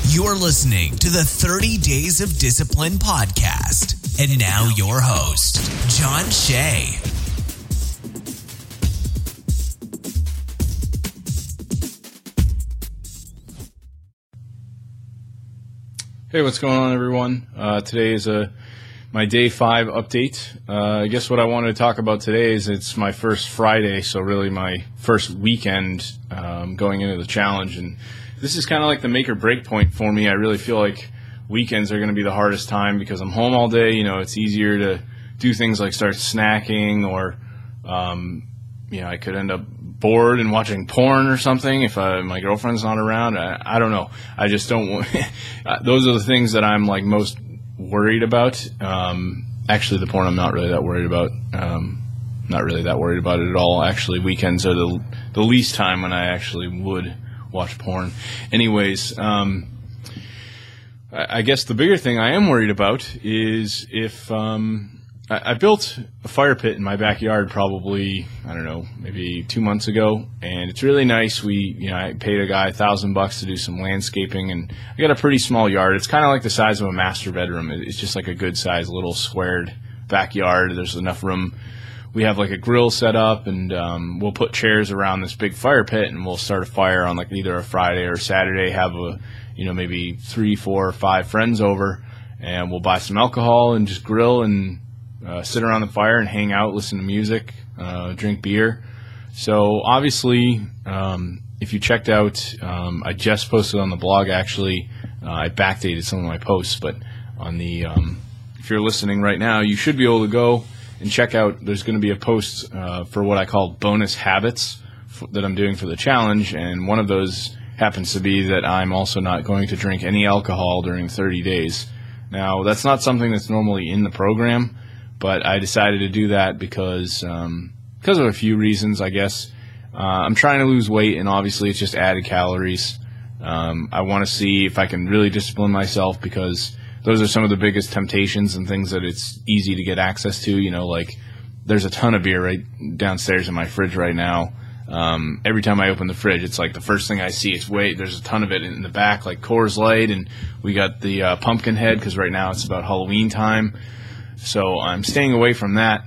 You're listening to the 30 Days of Discipline podcast. And now your host, John Shea. Hey, what's going on, everyone? Today is my day 5 update. I guess what I wanted to talk about today is it's my first Friday, so really my first weekend going into the challenge. And this is kind of like the make or break point for me. I really feel like weekends are going to be the hardest time because I'm home all day. You know, it's easier to do things like start snacking or, I could end up bored and watching porn or something if my girlfriend's not around. I don't know. I just don't want those are the things that I'm like most worried about. Actually, the porn I'm not really that worried about. Not really that worried about it at all. Actually, weekends are the least time when I actually would watch porn. Anyways, I guess the bigger thing I am worried about is if I built a fire pit in my backyard probably, I don't know, maybe 2 months ago, and it's really nice. I paid a guy $1,000 to do some landscaping, and I got a pretty small yard. It's kind of like the size of a master bedroom. It's just like a good size little squared backyard. There's enough room. We have like a grill set up, and we'll put chairs around this big fire pit, and we'll start a fire on like either a Friday or a Saturday, have maybe 3, 4, 5 friends over, and we'll buy some alcohol and just grill and sit around the fire and hang out, listen to music, drink beer. So obviously, if you checked out, I just posted on the blog, actually, I backdated some of my posts, but on the, if you're listening right now, you should be able to go and check out, there's going to be a post for what I call bonus habits that I'm doing for the challenge, and one of those happens to be that I'm also not going to drink any alcohol during 30 days. Now, that's not something that's normally in the program, but I decided to do that because of a few reasons, I guess. I'm trying to lose weight, and obviously it's just added calories. I want to see if I can really discipline myself because those are some of the biggest temptations and things that it's easy to get access to. Like there's a ton of beer right downstairs in my fridge right now. Every time I open the fridge, it's like the first thing I see is there's a ton of it in the back, like Coors Light, and we got the Pumpkinhead because right now it's about Halloween time. So I'm staying away from that,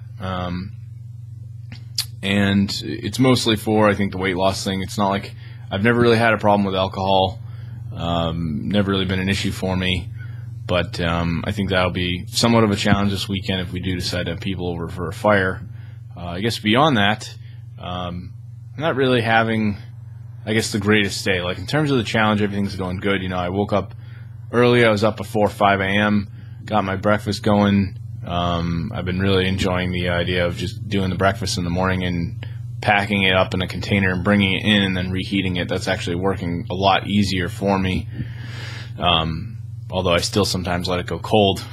and it's mostly for, I think, the weight loss thing. It's not like I've never really had a problem with alcohol, never really been an issue for me, but I think that'll be somewhat of a challenge this weekend if we do decide to have people over for a fire. I guess beyond that, I'm not really having, I guess, the greatest day. Like in terms of the challenge, everything's going good. I woke up early. I was up before 5 a.m., got my breakfast going. I've been really enjoying the idea of just doing the breakfast in the morning and packing it up in a container and bringing it in and then reheating it. That's actually working a lot easier for me, although I still sometimes let it go cold.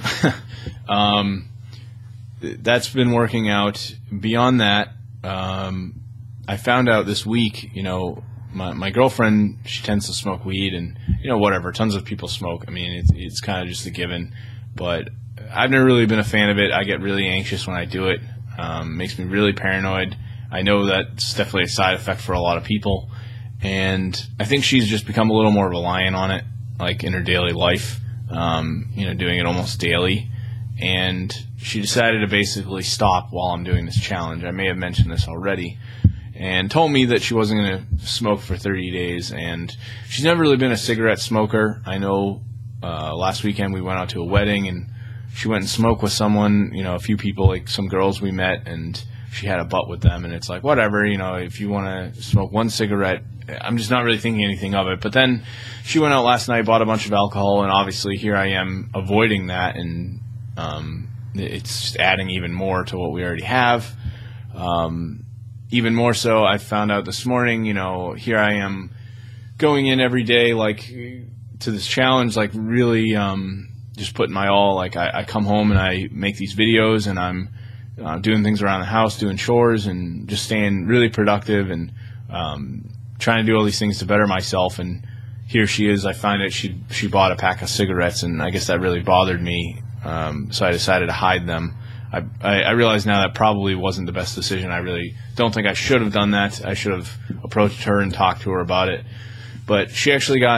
That's been working out. Beyond that, I found out this week, my girlfriend, she tends to smoke weed and, whatever, tons of people smoke. I mean, it's kind of just a given, but I've never really been a fan of it. I get really anxious when I do it. Makes me really paranoid. I know that's definitely a side effect for a lot of people. And I think she's just become a little more reliant on it, like in her daily life, doing it almost daily. And she decided to basically stop while I'm doing this challenge. I may have mentioned this already. And told me that she wasn't going to smoke for 30 days. And she's never really been a cigarette smoker. I know last weekend we went out to a wedding and she went and smoked with someone, a few people, like some girls we met, and she had a butt with them. And it's like, whatever, if you want to smoke one cigarette, I'm just not really thinking anything of it. But then she went out last night, bought a bunch of alcohol, and obviously here I am avoiding that. And it's just adding even more to what we already have. Even more so, I found out this morning, here I am going in every day, like, to this challenge, like, really just putting my all. Like, I come home and I make these videos, and I'm doing things around the house, doing chores, and just staying really productive and trying to do all these things to better myself. And here she is. I find that she bought a pack of cigarettes, and I guess that really bothered me, so I decided to hide them. I realize now that probably wasn't the best decision. I really don't think I should have done that. I should have approached her and talked to her about it. But she actually got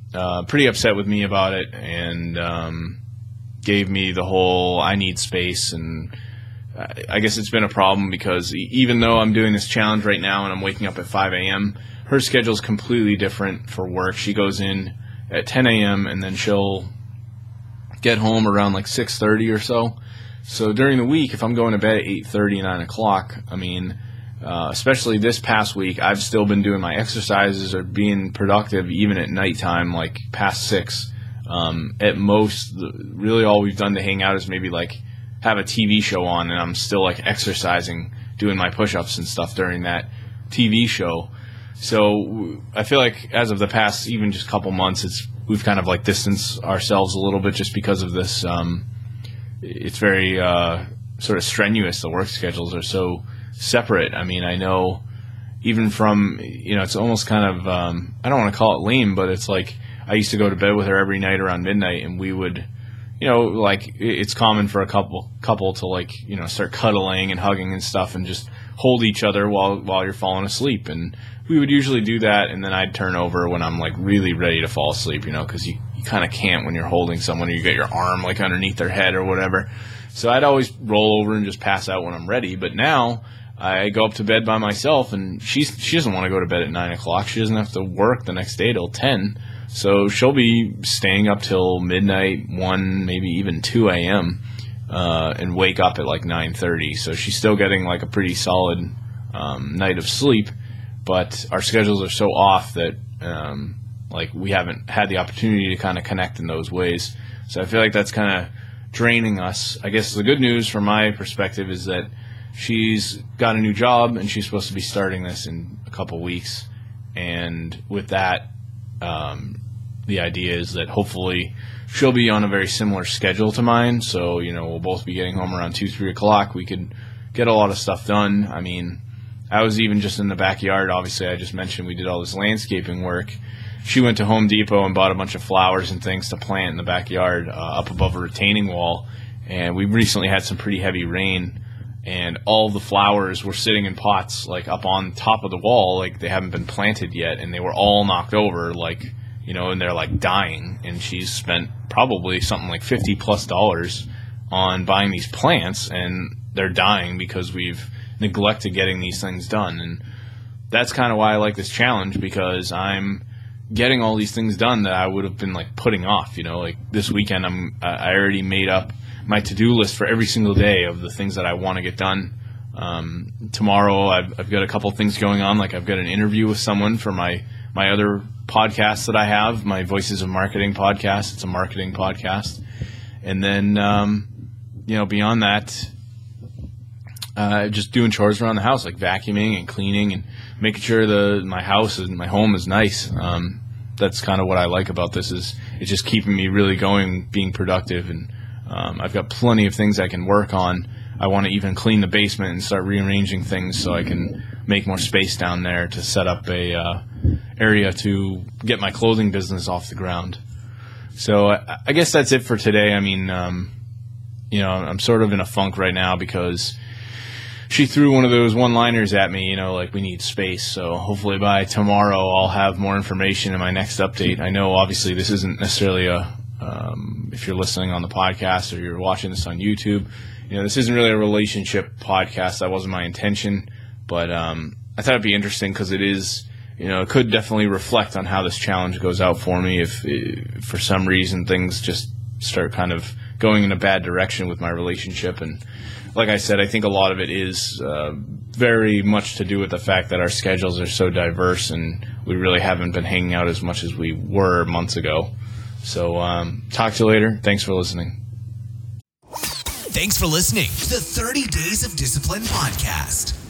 pretty upset with me about it, and gave me the whole I need space. And I guess it's been a problem because even though I'm doing this challenge right now and I'm waking up at 5 a.m., her schedule is completely different for work. She goes in at 10 a.m. and then she'll get home around like 6:30 or so. So during the week, if I'm going to bed at 8:30, 9 o'clock, I mean, especially this past week, I've still been doing my exercises or being productive even at nighttime, like past 6. At most, really all we've done to hang out is maybe like have a TV show on, and I'm still like exercising, doing my push-ups and stuff during that TV show. So I feel like as of the past even just couple months, we've kind of like distanced ourselves a little bit just because of this. It's very sort of strenuous. The work schedules are so separate. I mean, I know even from, it's almost kind of, I don't want to call it lame, but it's like I used to go to bed with her every night around midnight, and we would, like it's common for a couple to like, start cuddling and hugging and stuff and just hold each other while you're falling asleep. And we would usually do that, and then I'd turn over when I'm like really ready to fall asleep, because you kind of can't when you're holding someone or you get your arm like underneath their head or whatever. So I'd always roll over and just pass out when I'm ready. But now I go up to bed by myself, and she doesn't want to go to bed at 9 o'clock. She doesn't have to work the next day till 10. So she'll be staying up till midnight, 1, maybe even 2 a.m., and wake up at like 9:30. So she's still getting like a pretty solid night of sleep. But our schedules are so off that like we haven't had the opportunity to kind of connect in those ways. So I feel like that's kind of draining us. I guess the good news from my perspective is that she's got a new job, and she's supposed to be starting this in a couple weeks. And with that, the idea is that hopefully she'll be on a very similar schedule to mine. So, we'll both be getting home around 2, 3 o'clock. We could get a lot of stuff done. I mean, I was even just in the backyard. Obviously, I just mentioned we did all this landscaping work. She went to Home Depot and bought a bunch of flowers and things to plant in the backyard up above a retaining wall. And we recently had some pretty heavy rain, and all the flowers were sitting in pots like up on top of the wall, like they haven't been planted yet, and they were all knocked over, like, and they're like dying. And she's spent probably something like $50+ on buying these plants, and they're dying because we've neglected getting these things done. And that's kind of why I like this challenge, because I'm getting all these things done that I would have been like putting off. Like this weekend I already made up my to-do list for every single day of the things that I want to get done. Tomorrow I've got a couple things going on. Like I've got an interview with someone for my other podcast that I have, my Voices of Marketing podcast. It's a marketing podcast. And then, beyond that, just doing chores around the house, like vacuuming and cleaning and making sure my house and my home is nice. That's kind of what I like about this, is it's just keeping me really going, being productive. And I've got plenty of things I can work on. I want to even clean the basement and start rearranging things so I can make more space down there to set up a area to get my clothing business off the ground. So I guess that's it for today. I mean, I'm sort of in a funk right now because she threw one of those one-liners at me, like we need space. So hopefully by tomorrow I'll have more information in my next update. I know obviously this isn't necessarily if you're listening on the podcast or you're watching this on YouTube, this isn't really a relationship podcast. That wasn't my intention, but I thought it'd be interesting because it is, it could definitely reflect on how this challenge goes out for me if for some reason things just start kind of going in a bad direction with my relationship. And like I said, I think a lot of it is very much to do with the fact that our schedules are so diverse and we really haven't been hanging out as much as we were months ago. So talk to you later. Thanks for listening. Thanks for listening to the 30 Days of Discipline podcast.